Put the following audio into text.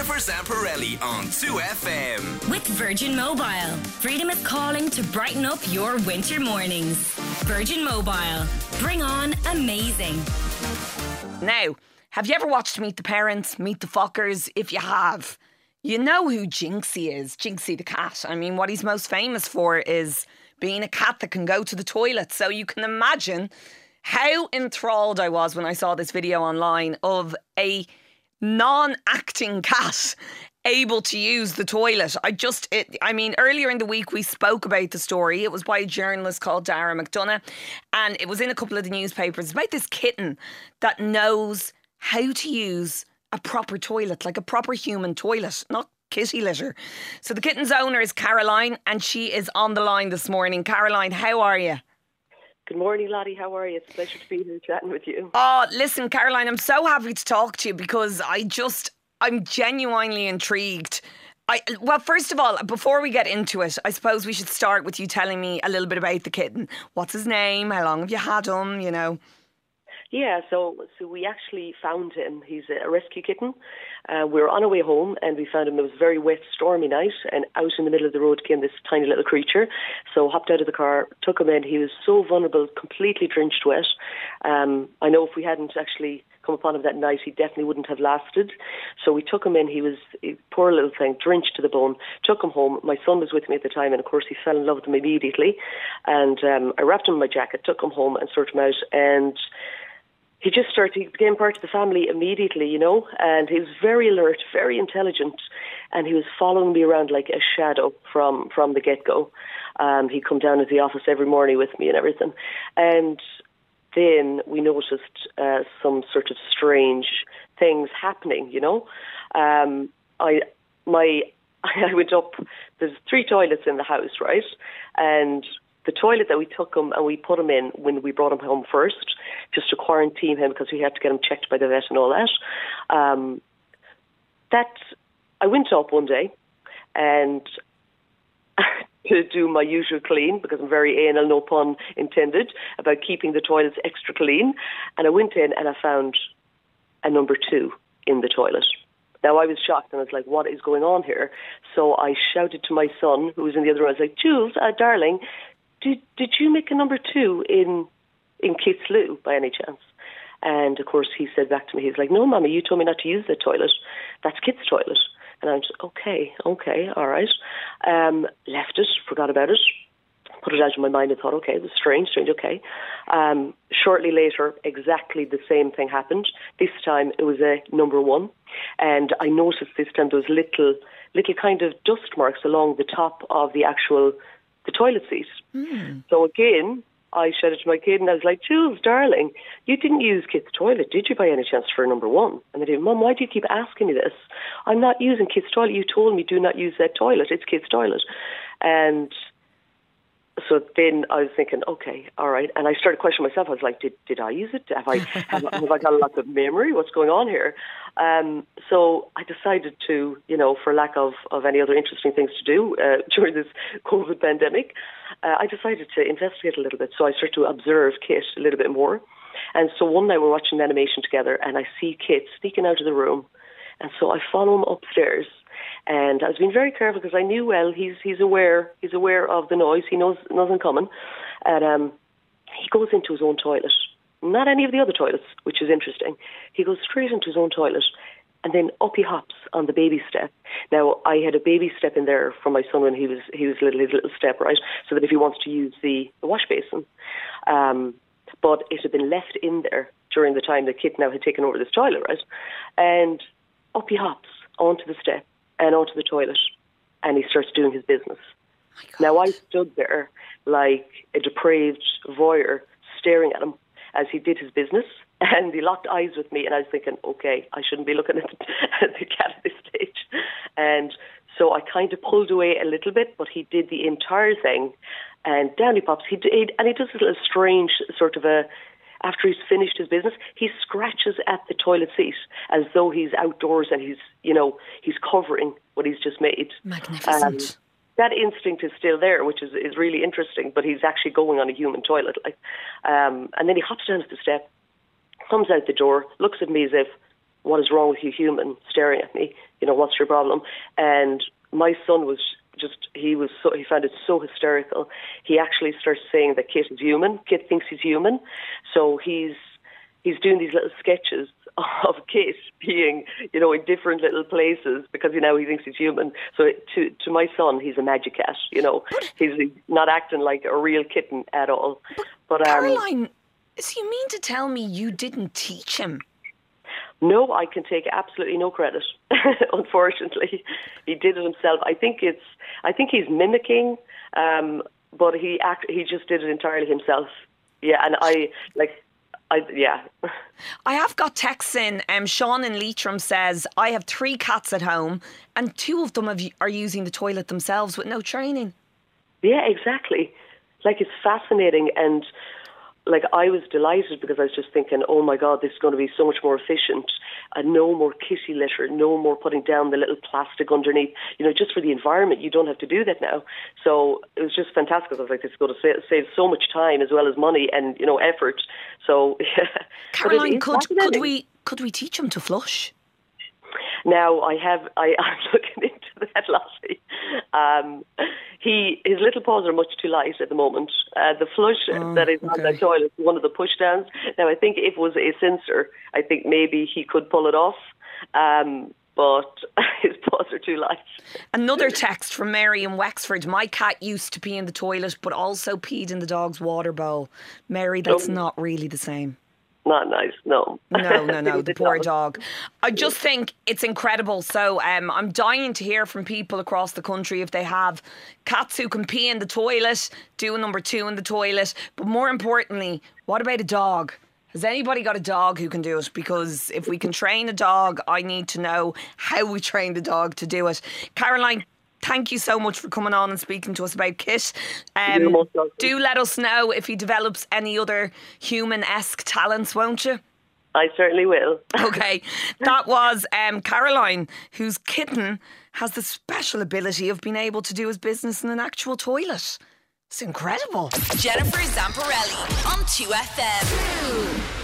Jennifer Zamparelli on 2FM. With Virgin Mobile, freedom is calling to brighten up your winter mornings. Virgin Mobile, bring on amazing. Now, have you ever watched Meet the Parents, Meet the Fockers? If you have, you know who Jinxie is, Jinxie the cat. I mean, what he's most famous for is being a cat that can go to the toilet. So you can imagine how enthralled I was when I saw this video online of a non-acting cat able to use the toilet. Earlier in the week we spoke about the story. It was by a journalist called Dara McDonough, and it was in a couple of the newspapers. It's about this kitten that knows how to use a proper toilet, like a proper human toilet, not kitty litter. So the kitten's owner is Caroline, and she is on the line this morning. Caroline, how are you? Good morning, Lottie. How are you? It's a pleasure to be here chatting with you. Oh, listen, Caroline, I'm so happy to talk to you because I'm genuinely intrigued. Well, first of all, before we get into it, I suppose we should start with you telling me a little bit about the kitten. What's his name? How long have you had him? You know. Yeah, so we actually found him. He's a rescue kitten. We were on our way home and we found him. It was a very wet, stormy night, and out in the middle of the road came this tiny little creature. So hopped out of the car, took him in. He was so vulnerable, completely drenched wet. I know if we hadn't actually come upon him that night, he definitely wouldn't have lasted. So we took him in. He was a poor little thing, drenched to the bone. Took him home. My son was with me at the time, and of course he fell in love with him immediately. And I wrapped him in my jacket, took him home and sorted him out. And he became part of the family immediately, you know, and he was very alert, very intelligent, and he was following me around like a shadow from the get-go. He'd come down to the office every morning with me and everything. And then we noticed some sort of strange things happening, you know. I went up, there's 3 toilets in the house, right? And the toilet that we took him and we put him in when we brought him home first, just to quarantine him because we had to get him checked by the vet and all that. I went up one day and to do my usual clean, because I'm very anal, no pun intended, about keeping the toilets extra clean. And I went in and I found a number 2 in the toilet. Now, I was shocked and I was like, what is going on here? So I shouted to my son, who was in the other room. I was like, Jules, darling, did you make a number 2 in Kit's loo by any chance? And of course he said back to me, he's like, no, Mommy, you told me not to use the toilet. That's Kit's toilet. And I was okay, all right. Left it, forgot about it, put it out of my mind and thought, okay, it was strange, okay. Shortly later, exactly the same thing happened. This time it was a number 1. And I noticed this time there was little kind of dust marks along the top of the toilet seat. So again, I shouted to my kid and I was like, Jules, darling, you didn't use Kit's toilet, did you, by any chance, for number 1? And they did, Mum, why do you keep asking me this? I'm not using Kit's toilet. You told me do not use that toilet. It's Kit's toilet. And so then I was thinking, okay, all right. And I started questioning myself. I was like, did I use it? Have I got a lot of memory? What's going on here? So I decided to, you know, for lack of any other interesting things to do during this COVID pandemic, I decided to investigate a little bit. So I started to observe Kit a little bit more. And so one night we're watching animation together and I see Kit sneaking out of the room. And so I follow him upstairs. And I was being very careful because I knew, well, he's aware of the noise. He knows nothing coming. And he goes into his own toilet. Not any of the other toilets, which is interesting. He goes straight into his own toilet. And then up he hops on the baby step. Now, I had a baby step in there for my son when he was his little step, right? So that if he wants to use the wash basin. But it had been left in there during the time that Kit now had taken over this toilet, right? And up he hops onto the step and onto the toilet, and he starts doing his business. Now, I stood there like a depraved voyeur staring at him as he did his business, and he locked eyes with me, and I was thinking, okay, I shouldn't be looking at the cat at this stage. And so I kind of pulled away a little bit, but he did the entire thing, and down he pops. He does a little strange sort of after he's finished his business, he scratches at the toilet seat as though he's outdoors and he's covering what he's just made. Magnificent. That instinct is still there, which is really interesting, but he's actually going on a human toilet. And then he hops down the step, comes out the door, looks at me as if, what is wrong with you, human, staring at me, what's your problem? And my son was he found it so hysterical. He actually starts saying that Kit is human. Kit thinks he's human. So he's doing these little sketches of Kit being, in different little places because he thinks he's human. So to my son, he's a magic cat, He's not acting like a real kitten at all. But Caroline, so you mean to tell me you didn't teach him? No, I can take absolutely no credit. Unfortunately, he did it himself. I think he's mimicking, but he just did it entirely himself. Yeah, and yeah. I have got texts in. Sean in Leitrim says, I have 3 cats at home and 2 of them are using the toilet themselves with no training. Yeah, exactly. It's fascinating, and I was delighted because I was just thinking, oh my God, this is going to be so much more efficient, and no more kitty litter, no more putting down the little plastic underneath. Just for the environment, you don't have to do that now. So it was just fantastic. I was like, this is going to save so much time as well as money and effort. So yeah. Caroline, could we teach him to flush? Now I'm looking into that, Lottie. His little paws are much too light at the moment. The flush that is on the toilet is one of the push downs. Now I think if it was a sensor, I think maybe he could pull it off. But his paws are too light. Another text from Mary in Wexford. My cat used to pee in the toilet, but also peed in the dog's water bowl. Mary, that's not really the same. Not nice, no. No, the poor dog. I just think it's incredible. So I'm dying to hear from people across the country if they have cats who can pee in the toilet, do a number 2 in the toilet. But more importantly, what about a dog? Has anybody got a dog who can do it? Because if we can train a dog, I need to know how we train the dog to do it. Caroline, thank you so much for coming on and speaking to us about Kit. Do let us know if he develops any other human-esque talents, won't you? I certainly will. Okay, that was Caroline, whose kitten has the special ability of being able to do his business in an actual toilet. It's incredible. Jennifer Zamparelli on 2FM.